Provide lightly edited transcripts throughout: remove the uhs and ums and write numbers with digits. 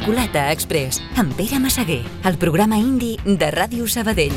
Xocolata Express, amb Pere Massaguer, el programa indi de Ràdio Sabadell.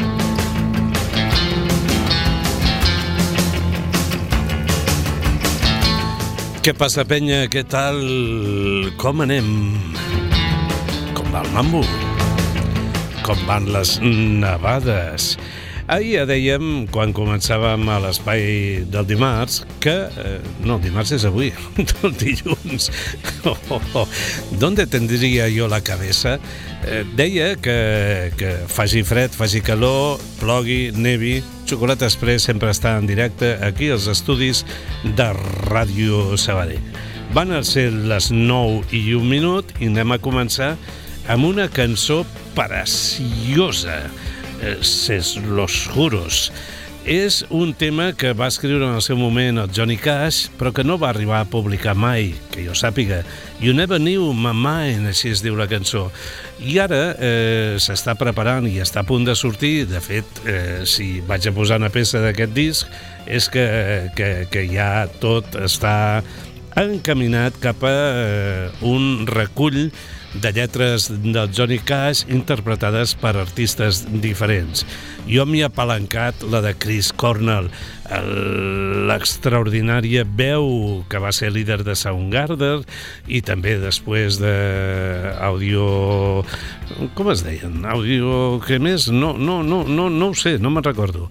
Què passa, penya? Què tal? Com anem? Com va el mambo? Com van les nevades? Ahir ja dèiem, quan començàvem a l'espai del dimarts, que... no, el dimarts és avui, el dilluns. ¿Dónde tendría yo la cabeza? Deia que faci fred, faci calor, plogui, nevi, Xocolata Express sempre està en directe aquí als estudis de Ràdio Sabadell. Van a ser les 9:01 i anem a començar amb una cançó preciosa. Ses los juros. És un tema que va escriure en el seu moment el Johnny Cash, però que no va arribar a publicar mai, que jo sàpiga. You Never Knew My Mind, així es diu la cançó. I ara s'està preparant i està a punt de sortir. De fet, si vaig a posar una peça d'aquest disc, és que ja tot està encaminat cap a un recull de lletres del Johnny Cash interpretades per artistes diferents. Jo m'hi he apalancat la de Chris Cornell, l'extraordinària veu que va ser líder de Soundgarden i també després d'Audio... com es deien? Audio... què més? No ho sé, no me'n recordo.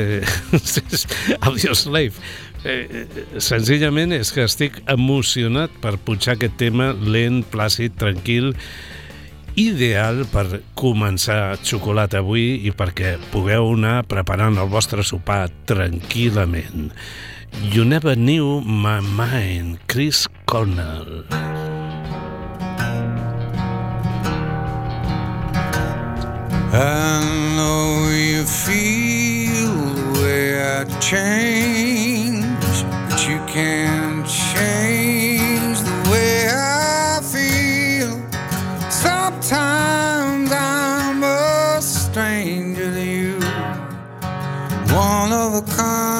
Audio Slave. Senzillament és que estic emocionat per punxar aquest tema lent, plàcid, tranquil, ideal per començar xocolata avui i perquè pugueu anar preparant el vostre sopar tranquil·lament. You Never Knew My Mind, Chris Cornell. I know you feel the way I change, but you can't change the way I feel. Sometimes I'm a stranger to you, one of a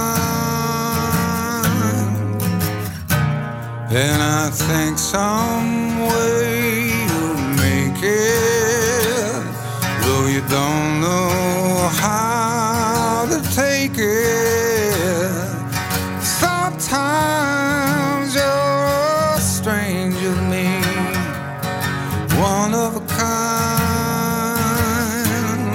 kind, and I think some way you'll make it, though you don't know how to take it. Sometimes you're a stranger to me, one of a kind.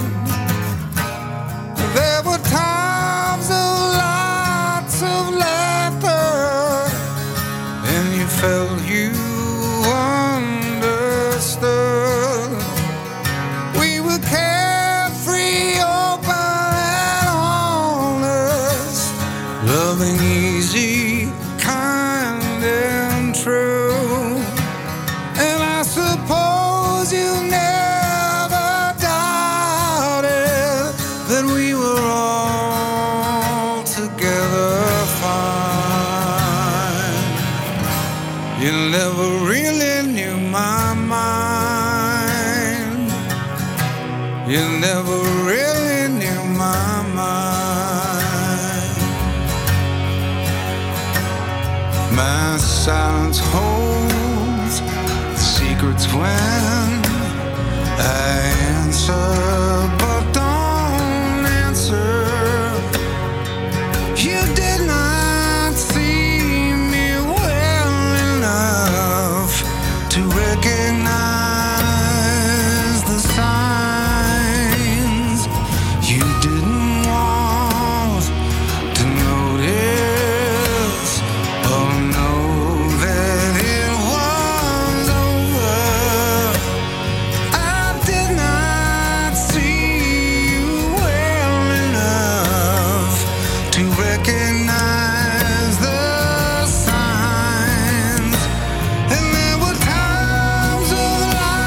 There were times of lots of laughter, and you felt you understood. We were carefree, open and honest, loving easy, kind and true. And I suppose you never doubted that we were all together fine. You never really knew my mind. You never really knew my mind. My silence holds secrets when I answer, but don't answer. You did not see me well enough to recognize the signs. You didn't want to notice or know that it was over. I did not see you well enough to recognize the signs. And there were times of life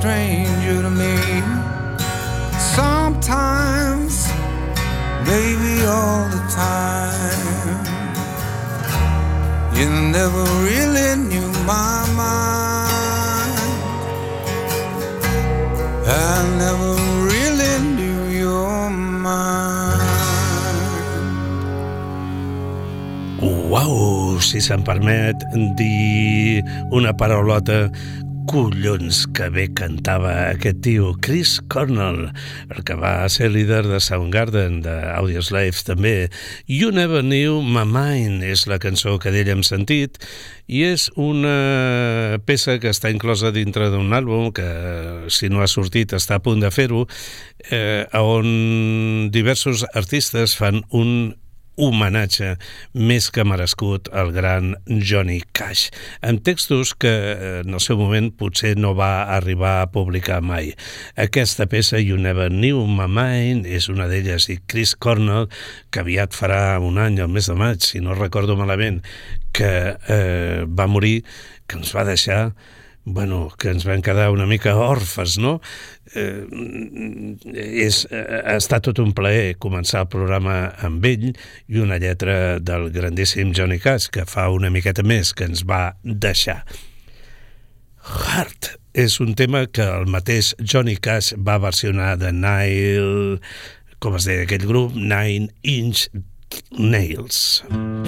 stranger to me. Sometimes, baby, all the time. You never really knew my mind. I never really knew your mind. Uau, si se'm permet dir una paraulota, collons que bé cantava aquest tio, Chris Cornell, el que va ser líder de Soundgarden, d'Audioslave també. You Never Knew My Mind és la cançó que d'ell hem sentit, i és una peça que està inclosa dintre d'un àlbum que, si no ha sortit, està a punt de fer-ho, on diversos artistes fan un homenatge més que merescut al gran Johnny Cash, amb textos que en el seu moment potser no va arribar a publicar mai. Aquesta peça, You Never Knew My Mind, és una d'elles, i Chris Cornell, que aviat farà un any, el mes de maig, si no recordo malament, que va morir, que ens va deixar, bueno, que ens vam quedar una mica orfes, no? Ha estat tot un plaer començar el programa amb ell i una lletra del grandíssim Johnny Cash, que fa una miqueta més que ens va deixar. Heart és un tema que el mateix Johnny Cash va versionar de Nile, com es deia aquell grup, 9 Inch Nails.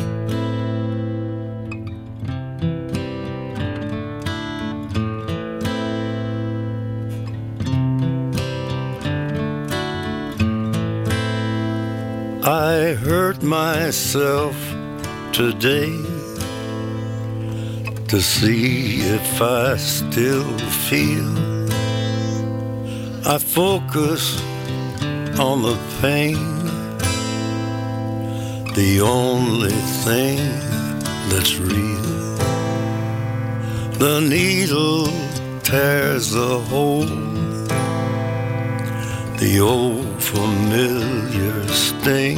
I hurt myself today to see if I still feel. I focus on the pain, the only thing that's real. The needle tears the hole, the old familiar sting.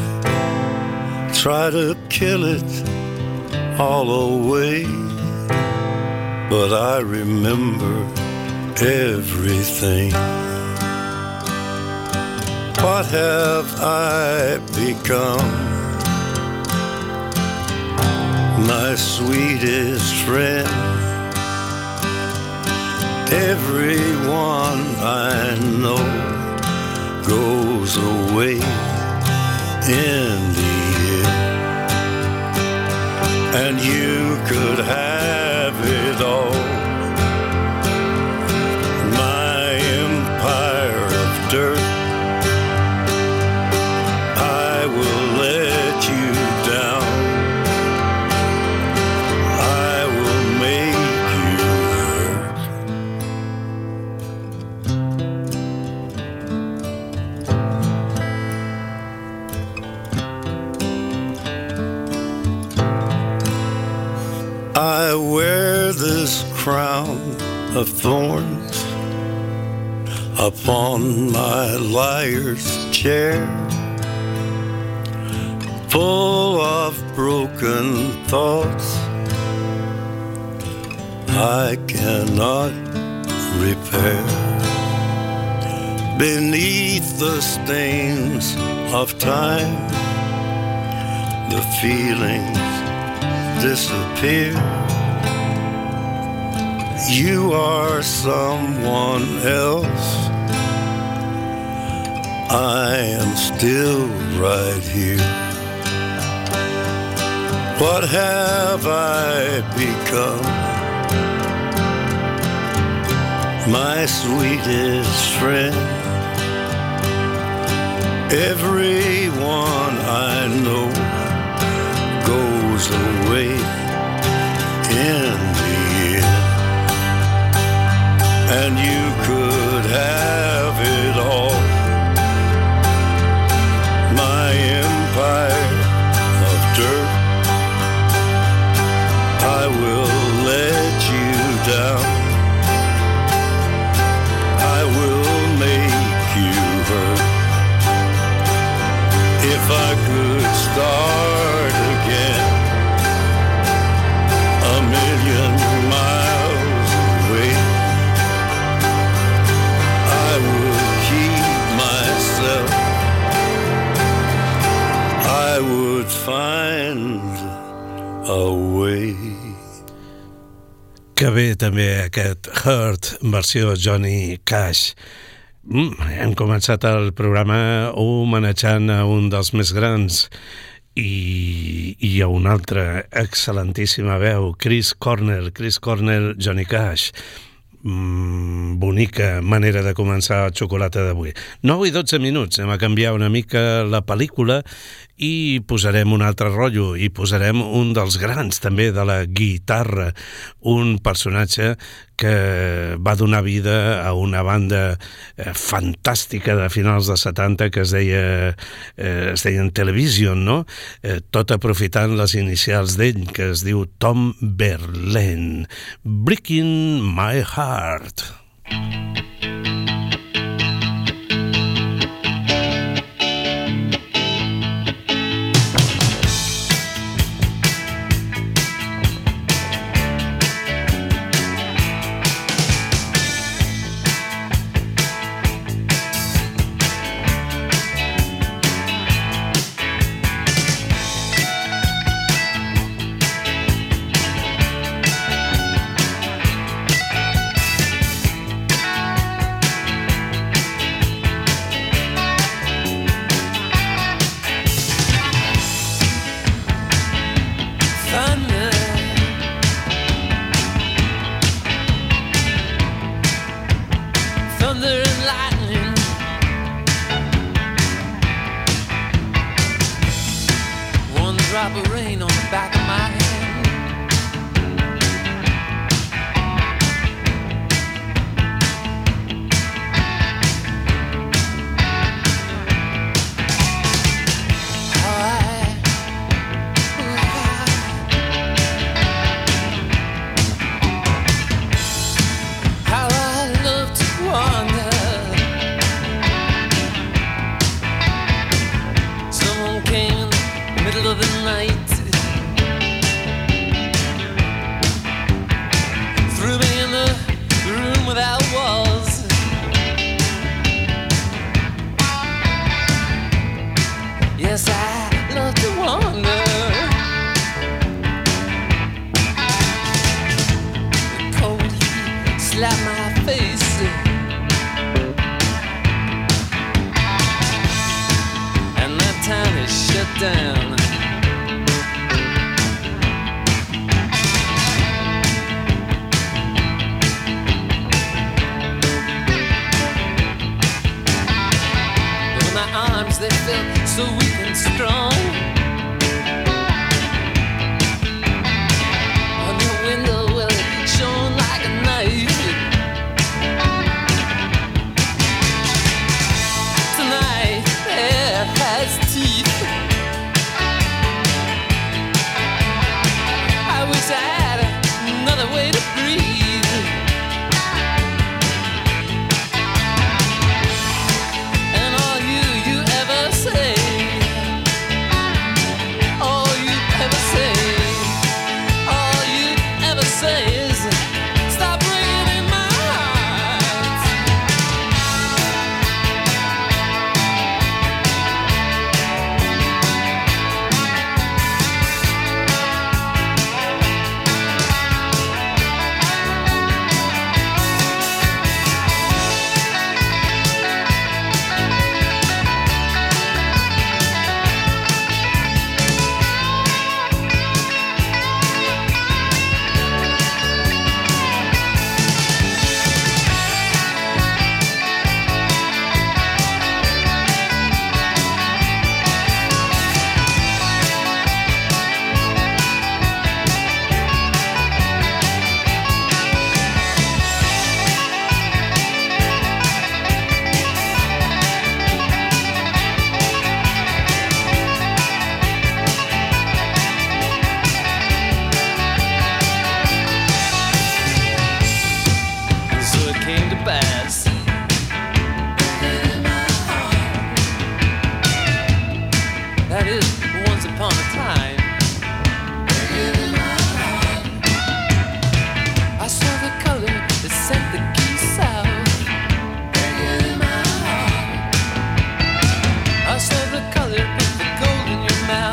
Try to kill it all away, but I remember everything. What have I become? My sweetest friend. Everyone I know goes away in the end, and you could have it all. My empire of dirt, I will let you down. I will make you hurt. I wear this crown of thorns upon my liar's chair, full of broken thoughts I cannot repair. Beneath the stains of time, the feelings disappear. You are someone else, I am still right here. What have I become? My sweetest friend. Everyone I know goes away in the end, and you could have it all. My empire of dirt, I will let you down. I will make you hurt. If I could start again, a million miles away, Que bé també aquest Hurt versió Johnny Cash. Hem començat el programa homenatjant a un dels més grans i a una altra excel·lentíssima veu, Chris Cornell, Johnny Cash. Bonica manera de començar el xocolata d'avui. 9 i 12 minuts, anem a canviar una mica la pel·lícula i posarem un altre rotllo i posarem un dels grans també de la guitarra, un personatge que va donar vida a una banda fantàstica de finals dels 70 que es deien Television, no? Tot aprofitant les inicials d'ell, que es diu Tom Verlaine. Breaking My Heart.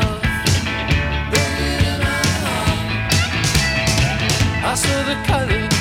I saw the color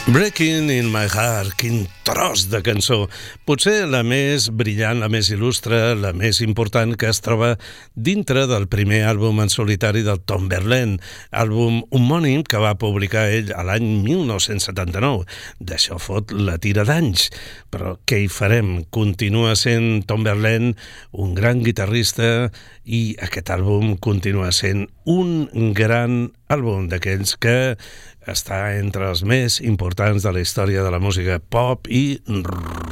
Breaking in my heart, quin tros de cançó. Potser la més brillant, la més il·lustre, la més important que es troba dintre del primer àlbum en solitari del Tom Verlaine, àlbum homònim que va publicar ell a l'any 1979. D'això fot la tira d'anys. Però què hi farem? Continua sent Tom Verlaine un gran guitarrista i aquest àlbum continua sent un gran àlbum d'aquells que està entre els més importants de la història de la música pop i